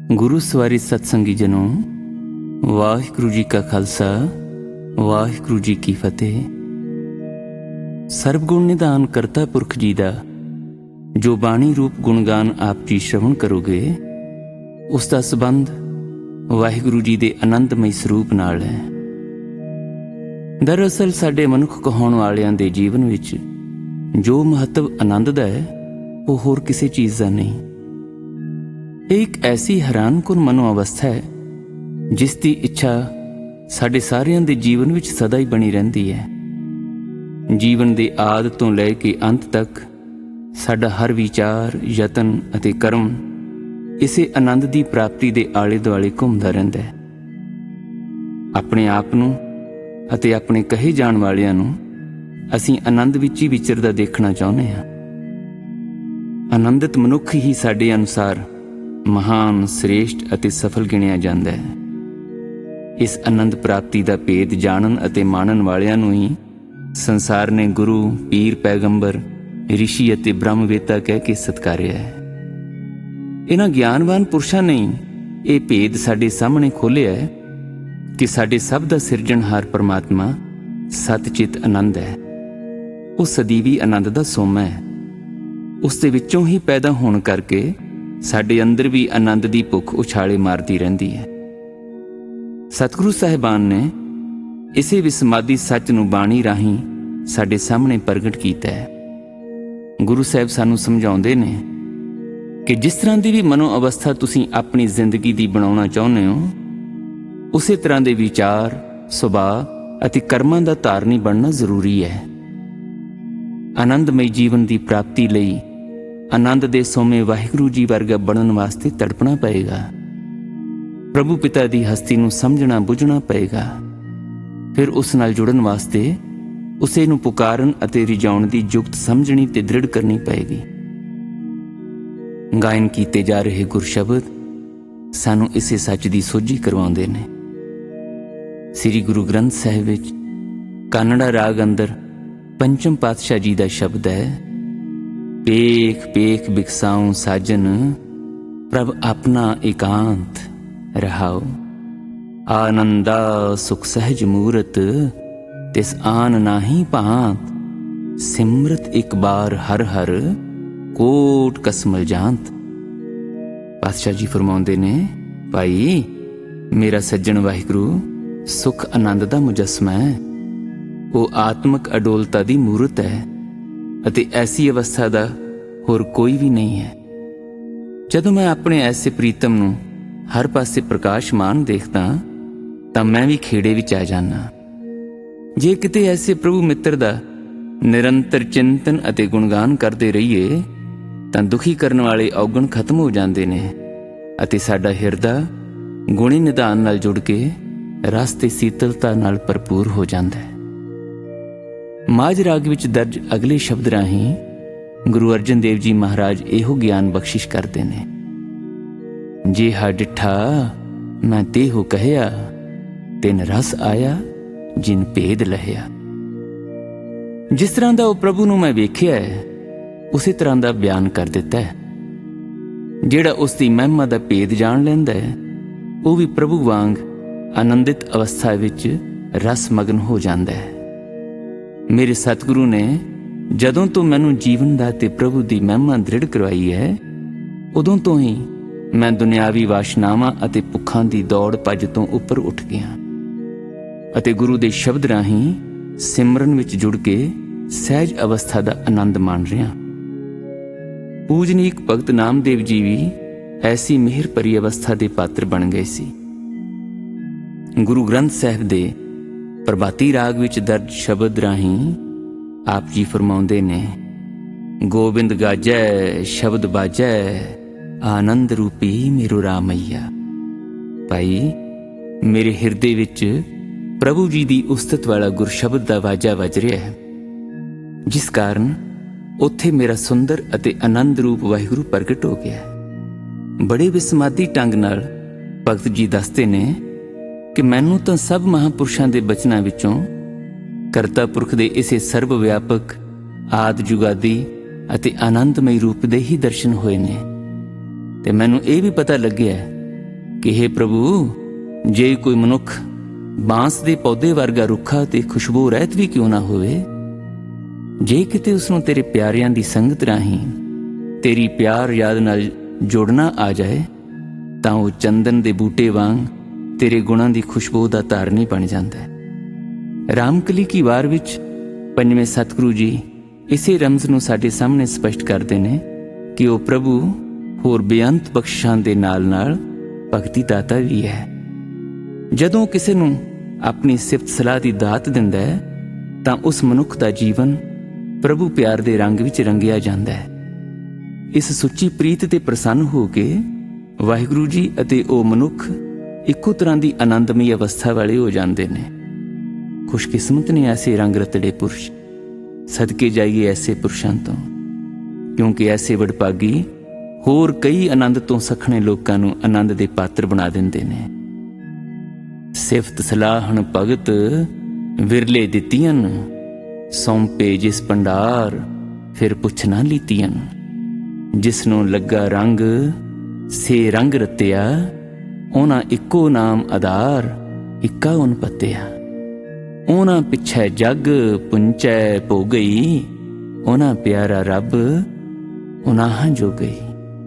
ਗੁਰੂ ਸਵਾਰੀ ਸਤਸੰਗੀ ਜਨੋ, ਵਾਹਿਗੁਰੂ ਜੀ ਕਾ ਖਾਲਸਾ, ਵਾਹਿਗੁਰੂ ਜੀ ਕੀ ਫਤਿਹ। ਸਰਬਗੁਣ ਨਿਧਾਨ ਕਰਤਾ ਪੁਰਖ ਜੀ ਦਾ ਜੋ ਬਾਣੀ ਰੂਪ ਗੁਣਗਾਨ ਆਪ ਜੀ ਸ਼ਰਵਣ ਕਰੋਗੇ, ਉਸ ਦਾ ਸੰਬੰਧ ਵਾਹਿਗੁਰੂ ਜੀ ਦੇ ਆਨੰਦਮਈ ਸਰੂਪ ਨਾਲ ਹੈ। ਦਰਅਸਲ ਸਾਡੇ ਮਨੁੱਖ ਕਹਾਉਣ ਵਾਲਿਆਂ ਦੇ ਜੀਵਨ ਵਿੱਚ ਜੋ ਮਹੱਤਵ ਆਨੰਦ ਦਾ ਹੈ, ਉਹ ਹੋਰ ਕਿਸੇ ਚੀਜ਼ ਦਾ ਨਹੀਂ। ਇਹ ਇੱਕ ਐਸੀ ਹੈਰਾਨਕੁਨ ਮਨੋ ਅਵਸਥਾ ਹੈ ਜਿਸ ਦੀ ਇੱਛਾ ਸਾਡੇ ਸਾਰਿਆਂ ਦੇ ਜੀਵਨ ਵਿੱਚ ਸਦਾ ਹੀ ਬਣੀ ਰਹਿੰਦੀ ਹੈ। ਜੀਵਨ ਦੇ ਆਦਿ ਤੋਂ ਲੈ ਕੇ ਅੰਤ ਤੱਕ ਸਾਡਾ ਹਰ ਵਿਚਾਰ, ਯਤਨ ਅਤੇ ਕਰਮ ਇਸੇ ਆਨੰਦ ਦੀ ਪ੍ਰਾਪਤੀ ਦੇ ਆਲੇ ਦੁਆਲੇ ਘੁੰਮਦਾ ਰਹਿੰਦਾ ਹੈ। ਆਪਣੇ ਆਪ ਨੂੰ ਅਤੇ ਆਪਣੇ ਕਹੇ ਜਾਣ ਵਾਲਿਆਂ ਨੂੰ ਅਸੀਂ ਆਨੰਦ ਵਿੱਚ ਹੀ ਵਿਚਰਦਾ ਦੇਖਣਾ ਚਾਹੁੰਦੇ ਹਾਂ। ਆਨੰਦਿਤ ਮਨੁੱਖ ਹੀ ਸਾਡੇ ਅਨੁਸਾਰ ਮਹਾਨ, ਸ੍ਰੇਸ਼ਟ ਅਤੇ ਸਫਲ ਗਿਣਿਆ ਜਾਂਦਾ ਹੈ। ਇਸ ਆਨੰਦ ਪ੍ਰਾਪਤੀ ਦਾ ਭੇਦ ਜਾਣਨ ਅਤੇ ਮਾਣਨ ਵਾਲਿਆਂ ਨੂੰ ਹੀ ਸੰਸਾਰ ਨੇ ਗੁਰੂ, ਪੀਰ, ਪੈਗੰਬਰ, ਰਿਸ਼ੀ ਅਤੇ ਬ੍ਰਹਮਵੇਤਾ ਕਹਿ ਕੇ ਸਤਿਕਾਰਿਆ ਹੈ। ਇਹਨਾਂ ਗਿਆਨਵਾਨ ਪੁਰਸ਼ਾਂ ਨੇ ਇਹ ਭੇਦ ਸਾਡੇ ਸਾਹਮਣੇ ਖੋਲ੍ਹਿਆ ਹੈ ਕਿ ਸਾਡੇ ਸਭ ਦਾ ਸਿਰਜਣਹਾਰ ਪਰਮਾਤਮਾ ਸਤਿਚਿਤ ਆਨੰਦ ਹੈ। ਉਹ ਸਦੀਵੀ ਆਨੰਦ ਦਾ ਸੋਮਾ ਹੈ। ਉਸ ਦੇ ਵਿੱਚੋਂ ਹੀ ਪੈਦਾ ਹੋਣ ਕਰਕੇ ਸਾਡੇ ਅੰਦਰ ਵੀ ਆਨੰਦ ਦੀ ਭੁੱਖ ਉਛਾਲੇ ਮਾਰਦੀ ਰਹਿੰਦੀ ਹੈ। ਸਤਿਗੁਰੂ ਸਾਹਿਬਾਨ ਨੇ ਇਸੇ ਵਿਸਮਾਦੀ ਸੱਚ ਨੂੰ ਬਾਣੀ ਰਾਹੀਂ ਸਾਡੇ ਸਾਹਮਣੇ ਪ੍ਰਗਟ ਕੀਤਾ ਹੈ। ਗੁਰੂ ਸਾਹਿਬ ਸਾਨੂੰ ਸਮਝਾਉਂਦੇ ਨੇ ਕਿ ਜਿਸ ਤਰ੍ਹਾਂ ਦੀ ਵੀ ਮਨੋ ਅਵਸਥਾ ਤੁਸੀਂ ਆਪਣੀ ਜ਼ਿੰਦਗੀ ਦੀ ਬਣਾਉਣਾ ਚਾਹੁੰਦੇ ਹੋ, ਉਸੇ ਤਰ੍ਹਾਂ ਦੇ ਵਿਚਾਰ, ਸੁਭਾਅ ਅਤੇ ਕਰਮਾਂ ਦਾ ਧਾਰਨੀ ਬਣਨਾ ਜ਼ਰੂਰੀ ਹੈ। ਆਨੰਦਮਈ ਜੀਵਨ ਦੀ ਪ੍ਰਾਪਤੀ ਲਈ ਆਨੰਦ ਦੇ ਸੋਮੇ ਵਾਹਿਗੁਰੂ ਜੀ ਵਰਗਾ ਬਣਨ ਵਾਸਤੇ ਤੜਪਣਾ ਪਏਗਾ। ਪ੍ਰਭੂ ਪਿਤਾ ਦੀ ਹਸਤੀ ਨੂੰ ਸਮਝਣਾ ਬੁੱਝਣਾ ਪਏਗਾ। ਫਿਰ ਉਸ ਨਾਲ ਜੁੜਨ ਵਾਸਤੇ ਉਸੇ ਨੂੰ ਪੁਕਾਰਨ ਅਤੇ ਰਿਝਾਉਣ ਦੀ ਜੁਗਤ ਸਮਝਣੀ ਤੇ ਦ੍ਰਿੜ ਕਰਨੀ ਪਏਗੀ। ਗਾਇਨ ਕੀਤੇ ਜਾ ਰਹੇ ਗੁਰਸ਼ਬਦ ਸਾਨੂੰ ਇਸੇ ਸੱਚ ਦੀ ਸੋਝੀ ਕਰਵਾਉਂਦੇ ਨੇ। ਸ੍ਰੀ ਗੁਰੂ ਗ੍ਰੰਥ ਸਾਹਿਬ ਵਿੱਚ ਕਾਨੜਾ ਰਾਗ ਅੰਦਰ ਪੰਚਮ ਪਾਤਸ਼ਾਹ ਜੀ ਦਾ ਸ਼ਬਦ ਹੈ, ਪੇਖ ਪੇਖ ਬਿਕਸਾਉ ਸਾਜਨ, ਪ੍ਰਭ ਆਪਣਾ ਇਕਾਂਤ ਰਹਾਉ। ਆਨੰਦਾ ਸੁਖ ਸਹਿਜ ਮੂਰਤ, ਤਿਸ ਆਨ ਨਾਹੀ ਭਾਂਤ। ਸਿਮਰਤ ਇੱਕ ਬਾਰ ਹਰ ਹਰ, ਕੋਟ ਕਸਮਲ ਜਾਂਤ। ਪਾਤਸ਼ਾਹ ਜੀ ਫਰਮਾਉਂਦੇ ਨੇ, ਭਾਈ ਮੇਰਾ ਸੱਜਣ ਵਾਹਿਗੁਰੂ ਸੁਖ ਆਨੰਦ ਦਾ ਮੁਜੱਸਮਾ ਹੈ। ਉਹ ਆਤਮਕ ਅਡੋਲਤਾ ਦੀ ਮੂਰਤ ਹੈ ਅਤੇ ਐਸੀ ਅਵਸਥਾ ਦਾ ਹੋਰ ਕੋਈ ਵੀ ਨਹੀਂ ਹੈ। ਜਦੋਂ ਮੈਂ ਆਪਣੇ ਐਸੇ ਪ੍ਰੀਤਮ ਨੂੰ ਹਰ ਪਾਸੇ ਪ੍ਰਕਾਸ਼ਮਾਨ ਦੇਖਦਾ ਤਾਂ ਮੈਂ ਵੀ ਖੇੜੇ ਵਿੱਚ ਆ ਜਾਂਦਾ। ਜੇ ਕਿਤੇ ਐਸੇ ਪ੍ਰਭੂ ਮਿੱਤਰ ਦਾ ਨਿਰੰਤਰ ਚਿੰਤਨ ਅਤੇ ਗੁਣਗਾਨ ਕਰਦੇ ਰਹੀਏ ਤਾਂ ਦੁਖੀ ਕਰਨ ਵਾਲੇ ਔਗਣ ਖਤਮ ਹੋ ਜਾਂਦੇ ਨੇ ਅਤੇ ਸਾਡਾ ਹਿਰਦਾ ਗੁਣੀ ਨਿਧਾਨ ਨਾਲ ਜੁੜ ਕੇ ਰਸ ਤੇ ਸੀਤਲਤਾ ਨਾਲ ਭਰਪੂਰ ਹੋ ਜਾਂਦਾ ਹੈ। ਮਾਝ ਰਾਗ ਵਿੱਚ ਦਰਜ ਅਗਲੇ ਸ਼ਬਦ ਰਾਹੀਂ ਗੁਰੂ ਅਰਜਨ ਦੇਵ ਜੀ ਮਹਾਰਾਜ ਇਹੋ ਗਿਆਨ ਬਖਸ਼ਿਸ਼ ਕਰਦੇ ਨੇ, ਜੇ ਹਾ ਡਿਠਾ ਮੈਂ ਤੇਹੋ ਕਹਿਆ, ਤਿਨ ਰਸ ਆਇਆ ਜਿਨ ਭੇਦ ਲਹਿਆ। ਜਿਸ ਤਰ੍ਹਾਂ ਦਾ ਉਹ ਪ੍ਰਭੂ ਨੂੰ ਮੈਂ ਵੇਖਿਆ ਹੈ, ਉਸੇ ਤਰ੍ਹਾਂ ਦਾ ਬਿਆਨ ਕਰ ਦਿੱਤਾ ਹੈ। ਜਿਹੜਾ ਉਸ ਦੀ ਮਹਿਮਾ ਦਾ ਭੇਦ ਜਾਣ ਲੈਂਦਾ ਹੈ, ਉਹ ਵੀ ਪ੍ਰਭੂ ਵਾਂਗ ਆਨੰਦਿਤ ਅਵਸਥਾ ਵਿੱਚ ਰਸ ਮਗਨ ਹੋ ਜਾਂਦਾ ਹੈ। ਮੇਰੇ ਸਤਿਗੁਰੂ ਨੇ ਜਦੋਂ ਤੋਂ ਮੈਨੂੰ ਜੀਵਨ ਦਾ ਤੇ ਪ੍ਰਭੂ ਦੀ ਮਹਿਮਾ ਦ੍ਰਿੜ ਕਰਵਾਈ ਹੈ, ਉਦੋਂ ਤੋਂ ਹੀ ਮੈਂ ਦੁਨਿਆਵੀ ਵਾਸ਼ਨਾਵਾਂ ਅਤੇ ਭੁੱਖਾਂ ਦੀ ਦੌੜ ਭੱਜ ਤੋਂ ਉੱਪਰ ਉੱਠ ਗਿਆ ਅਤੇ ਗੁਰੂ ਦੇ ਸ਼ਬਦ ਰਾਹੀਂ ਸਿਮਰਨ ਵਿੱਚ ਜੁੜ ਕੇ ਸਹਿਜ ਅਵਸਥਾ ਦਾ ਆਨੰਦ ਮਾਣ ਰਿਹਾ। ਪੂਜਨੀਕ ਭਗਤ ਨਾਮਦੇਵ ਜੀ ਵੀ ਐਸੀ ਮਿਹਰ ਭਰੀ ਅਵਸਥਾ ਦੇ ਪਾਤਰ ਬਣ ਗਏ ਸੀ। ਗੁਰੂ ਗ੍ਰੰਥ ਸਾਹਿਬ ਦੇ ਪ੍ਰਭਾਤੀ ਰਾਗ ਵਿੱਚ ਦਰਜ ਸ਼ਬਦ ਰਾਹੀਂ ਆਪ ਜੀ ਫਰਮਾਉਂਦੇ ਨੇ, ਗੋਬਿੰਦ ਗਾਜੈ ਸ਼ਬਦ ਬਾਜੈ, ਆਨੰਦ ਰੂਪੀ ਮੇਰੂ ਰਾਮਈਆ। ਭਾਈ ਮੇਰੇ ਹਿਰਦੇ ਵਿੱਚ ਪ੍ਰਭੂ ਜੀ ਦੀ ਉਸਤਤ ਵਾਲਾ ਗੁਰਸ਼ਬਦ ਦਾ ਵਾਜਾ ਵੱਜ ਰਿਹਾ ਹੈ, ਜਿਸ ਕਾਰਨ ਉੱਥੇ ਮੇਰਾ ਸੁੰਦਰ ਅਤੇ ਆਨੰਦ ਰੂਪ ਵਾਹਿਗੁਰੂ ਪ੍ਰਗਟ ਹੋ ਗਿਆ। ਬੜੇ ਵਿਸਮਾਦੀ ਢੰਗ ਨਾਲ ਭਗਤ ਜੀ ਦੱਸਦੇ ਨੇ ਕਿ ਮੈਨੂੰ ਤਾਂ ਸਭ ਮਹਾਂਪੁਰਸ਼ਾਂ ਦੇ ਬਚਨਾਂ ਵਿੱਚੋਂ ਕਰਤਾ ਪੁਰਖ ਦੇ ਇਸੇ ਸਰਬ ਵਿਆਪਕ ਆਦਿ ਜੁਗਾਦੀ ਅਤੇ ਆਨੰਦਮਈ ਰੂਪ ਦੇ ਹੀ ਦਰਸ਼ਨ ਹੋਏ ਨੇ। ਤੇ ਮੈਨੂੰ ਇਹ ਵੀ ਪਤਾ ਲੱਗਿਆ ਕਿ हे ਪ੍ਰਭੂ, ਜੇ ਕੋਈ ਮਨੁੱਖ ਬਾਂਸ ਦੇ ਪੌਦੇ ਵਰਗਾ ਰੁੱਖਾ ਤੇ ਖੁਸ਼ਬੂ ਰਹਿਤ ਵੀ ਕਿਉਂ ਨਾ ਹੋਵੇ, ਜੇ ਕਿਤੇ ਉਸਨੂੰ ਤੇਰੇ ਪਿਆਰਿਆਂ ਦੀ ਸੰਗਤ ਰਾਹੀਂ ਤੇਰੀ ਪਿਆਰ ਯਾਦ ਨਾਲ ਜੋੜਨਾ ਆ ਜਾਏ, ਤਾਂ ਉਹ ਚੰਦਨ ਦੇ ਬੂਟੇ ਵਾਂਗ ਤੇਰੇ ਗੁਣਾਂ ਦੀ ਖੁਸ਼ਬੂ ਦਾ ਧਾਰਨੀ ਬਣ ਜਾਂਦਾ ਹੈ। ਰਾਮਕਲੀ ਕੀ ਵਾਰ ਵਿੱਚ ਪੰਜਵੇਂ ਸਤਿਗੁਰੂ ਜੀ ਇਸੇ ਰਮਜ਼ ਨੂੰ ਸਾਡੇ ਸਾਹਮਣੇ ਸਪਸ਼ਟ ਕਰਦੇ ਨੇ ਕਿ ਉਹ ਪ੍ਰਭੂ ਹੋਰ ਬੇਅੰਤ ਬਖਸ਼ਿਸ਼ਾਂ ਦੇ ਨਾਲ ਭਗਤੀ ਦਾਤਾ ਵੀ ਹੈ। ਜਦੋਂ ਕਿਸੇ ਨੂੰ ਆਪਣੀ ਸਿਫਤ ਸਲਾਹ ਦੀ ਦਾਤ ਦਿੰਦਾ ਹੈ ਤਾਂ ਉਸ ਮਨੁੱਖ ਦਾ ਜੀਵਨ ਪ੍ਰਭੂ ਪਿਆਰ ਦੇ ਰੰਗ ਵਿੱਚ ਰੰਗਿਆ ਜਾਂਦਾ ਹੈ। ਇਸ ਸੁੱਚੀ ਪ੍ਰੀਤ ਤੇ ਪ੍ਰਸੰਨ ਹੋ ਕੇ ਵਾਹਿਗੁਰੂ ਜੀ ਅਤੇ ਉਹ ਮਨੁੱਖ ਇੱਕੋ ਤਰ੍ਹਾਂ ਦੀ ਆਨੰਦਮਈ ਅਵਸਥਾ ਵਾਲੇ ਹੋ ਜਾਂਦੇ ਨੇ। ਖੁਸ਼ਕਿਸਮਤ ਨੇ ਐਸੇ ਰੰਗ ਰਤੜੇ ਪੁਰਸ਼, ਸਦਕੇ ਜਾਈਏ ਐਸੇ ਪੁਰਸ਼ਾਂ ਤੋਂ, ਕਿਉਂਕਿ ਐਸੇ ਵਡਭਾਗੀ ਹੋਰ ਕਈ ਆਨੰਦ ਤੋਂ ਸਖਣੇ ਲੋਕਾਂ ਨੂੰ ਆਨੰਦ ਦੇ ਪਾਤਰ ਬਣਾ ਦਿੰਦੇ ਨੇ। ਸਿਫਤ ਸਲਾਹਣ ਭਗਤ ਵਿਰਲੇ ਦਿੱਤੀਆਂ, ਸੌਂਪੇ ਜਿਸ ਭੰਡਾਰ ਫਿਰ ਪੁੱਛ ਨਾ ਲੀਤੀਆਂ। ਜਿਸ ਨੂੰ ਲੱਗਾ ਰੰਗ ਸੇ ਰੰਗ ਰਤਿਆ, ਉਹਨਾਂ ਇੱਕੋ ਨਾਮ ਆਧਾਰ ਇੱਕਾ ਉਨ ਪਤਿਆ। ਉਹਨਾਂ ਪਿੱਛੇ ਜਗ ਪੁੰਚੈ ਭੋ ਗਈ, ਉਹਨਾਂ ਪਿਆਰਾ ਰੱਬ ਉਨਾਹਾਂ ਜੋ ਗਈ।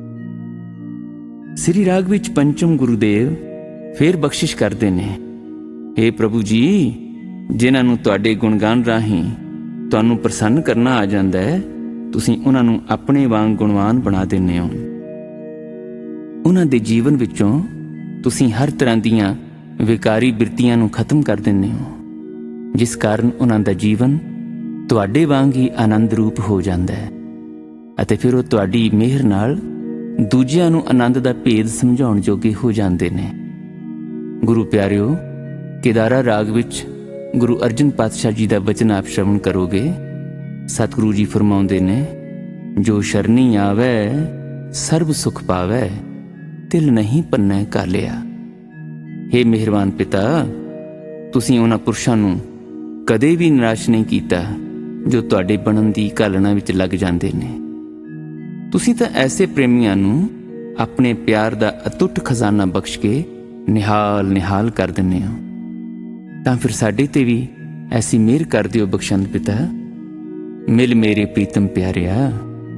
ਸ੍ਰੀ ਰਾਗ ਵਿੱਚ ਪੰਚਮ ਗੁਰੂਦੇਵ ਫੇਰ ਬਖਸ਼ਿਸ਼ ਕਰਦੇ ਨੇ, हे ਪ੍ਰਭੂ ਜੀ, ਜਿਨ੍ਹਾਂ ਨੂੰ ਤੁਹਾਡੇ ਗੁਣਗਾਨ ਰਾਹੀਂ ਤੁਹਾਨੂੰ ਪ੍ਰਸੰਨ ਕਰਨਾ ਆ ਜਾਂਦਾ ਹੈ, ਤੁਸੀਂ ਉਹਨਾਂ ਨੂੰ ਆਪਣੇ ਵਾਂਗ ਗੁਣਵਾਨ ਬਣਾ ਦਿੰਦੇ ਹੋ। ਉਹਨਾਂ ਦੇ ਜੀਵਨ ਵਿੱਚੋਂ ਤੁਸੀਂ ਹਰ ਤਰ੍ਹਾਂ ਦੀਆਂ ਵਿਕਾਰੀ ਬਿਰਤੀਆਂ ਨੂੰ ਖਤਮ ਕਰ ਦਿੰਦੇ ਹੋ, ਜਿਸ ਕਾਰਨ ਉਹਨਾਂ ਦਾ ਜੀਵਨ ਤੁਹਾਡੇ ਵਾਂਗ ਹੀ ਆਨੰਦ ਰੂਪ ਹੋ ਜਾਂਦਾ ਹੈ ਅਤੇ ਫਿਰ ਉਹ ਤੁਹਾਡੀ ਮਿਹਰ ਨਾਲ ਦੂਜਿਆਂ ਨੂੰ ਆਨੰਦ ਦਾ ਭੇਦ ਸਮਝਾਉਣ ਜੋਗੇ ਹੋ ਜਾਂਦੇ ਨੇ। ਗੁਰੂ ਪਿਆਰਿਓ, ਕੇਦਾਰਾ ਰਾਗ ਵਿੱਚ ਗੁਰੂ ਅਰਜਨ ਪਾਤਸ਼ਾਹ ਜੀ ਦਾ ਵਚਨ ਆਪ ਸ਼ਰਵਣ ਕਰੋਗੇ। ਸਤਿਗੁਰੂ ਜੀ ਫਰਮਾਉਂਦੇ ਨੇ, ਜੋ ਸ਼ਰਨੀ ਆਵੈ ਸਰਬ ਸੁਖ ਪਾਵੈ, ਤਿਲ ਨਹੀਂ ਪੰਨੈ ਕਾਲਿਆ। ਹੇ ਮਿਹਰਬਾਨ ਪਿਤਾ, ਤੁਸੀਂ ਉਹਨਾਂ ਪੁਰਸ਼ਾਂ ਨੂੰ ਕਦੇ ਵੀ ਨਿਰਾਸ਼ ਨਹੀਂ ਕੀਤਾ ਜੋ ਤੁਹਾਡੇ ਬਣਨ ਦੀ ਘਾਲਣਾ ਵਿੱਚ ਲੱਗ ਜਾਂਦੇ ਨੇ। ਤੁਸੀਂ ਤਾਂ ਐਸੇ ਪ੍ਰੇਮੀਆਂ ਨੂੰ ਆਪਣੇ ਪਿਆਰ ਦਾ ਅਤੁੱਟ ਖਜ਼ਾਨਾ ਬਖਸ਼ ਕੇ ਨਿਹਾਲ ਕਰ ਦਿੰਦੇ ਹੋ। ਤਾਂ ਫਿਰ ਸਾਡੇ ਤੇ ਵੀ ਐਸੀ ਮਿਹਰ ਕਰ ਦਿਓ ਬਖਸ਼ੰਦ ਪਿਤਾ। ਮਿਲ ਮੇਰੇ ਪ੍ਰੀਤਮ ਪਿਆਰਿਆ।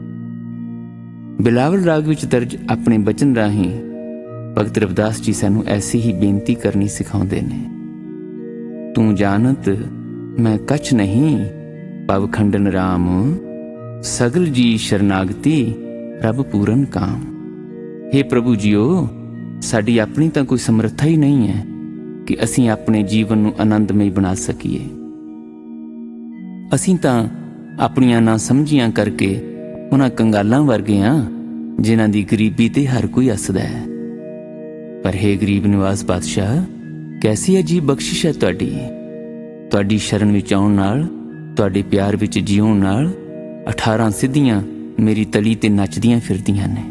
ਬਿਲਾਵਲ ਰਾਗ ਵਿੱਚ ਦਰਜ ਆਪਣੇ ਬਚਨ ਰਾਹੀਂ ਭਗਤ ਰਵਿਦਾਸ ਜੀ ਸਾਨੂੰ ਐਸੀ ਹੀ ਬੇਨਤੀ ਕਰਨੀ ਸਿਖਾਉਂਦੇ ਨੇ। ਤੂੰ ਜਾਣਤ ਮੈਂ ਕਛ ਨਹੀਂ, ਪਵ ਖੰਡਨ ਰਾਮ, ਸਗਲ ਜੀ ਸ਼ਰਨਾਗਤੀ ਰੱਬ ਪੂਰਨ ਕਾਮ। हे ਪ੍ਰਭੂ ਜੀਓ, ਸਾਡੀ ਆਪਣੀ ਤਾਂ ਕੋਈ ਸਮਰੱਥਾ ਹੀ ਨਹੀਂ ਹੈ ਕਿ ਅਸੀਂ ਆਪਣੇ ਜੀਵਨ ਨੂੰ ਆਨੰਦਮਈ ਬਣਾ ਸਕੀਏ। ਅਸੀਂ ਤਾਂ ਆਪਣੀਆਂ ਨਾ ਸਮਝੀਆਂ ਕਰਕੇ ਉਹਨਾਂ ਕੰਗਾਲਾਂ ਵਰਗੇ ਹਾਂ ਜਿਨ੍ਹਾਂ ਦੀ ਗਰੀਬੀ ਤੇ ਹਰ ਕੋਈ ਹੱਸਦਾ ਹੈ। ਪਰ हे ਗਰੀਬ ਨਿਵਾਸ ਬਾਦਸ਼ਾਹ, ਕੈਸੀ ਅਜੀਬ ਬਖਸ਼ਿਸ਼ ਹੈ ਤੁਹਾਡੀ ਸ਼ਰਨ ਵਿੱਚ ਆਉਣ ਨਾਲ, ਤੁਹਾਡੇ ਪਿਆਰ ਵਿੱਚ ਜਿਉਣ ਨਾਲ 18 ਸਿੱਧੀਆਂ ਮੇਰੀ ਤਲੀ ਤੇ ਨੱਚਦੀਆਂ ਫਿਰਦੀਆਂ ਨੇ।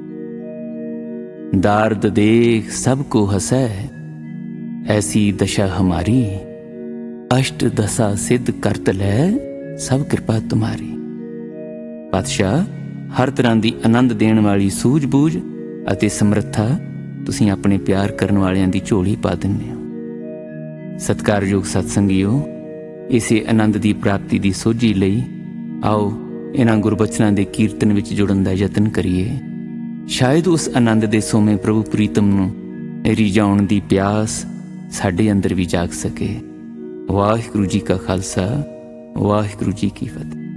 दार्द देख सबको हंसै, ऐसी दशा हमारी, अष्ट दशा सिद्ध करत लै सब कृपा तुम्हारी। पातशाह, हर तरह की आनंद देण वाली सूझबूझ अते समर्था तुसीं अपने प्यार करन वालियां दी झोली पा दिंदे हो। सत्कारयोग सत्संगियो, इसे आनंद की प्राप्ति की सोझी लई आओ इन्हां गुरबचनां दे कीर्तन विच जुड़न दा यतन करिए। शायद उस आनंद दे सोमे प्रभु प्रीतम नूं रिझाउण दी प्यास साडे अंदर भी जाग सके। वाहिगुरू जी का खालसा, वाहिगुरू जी की फतेह।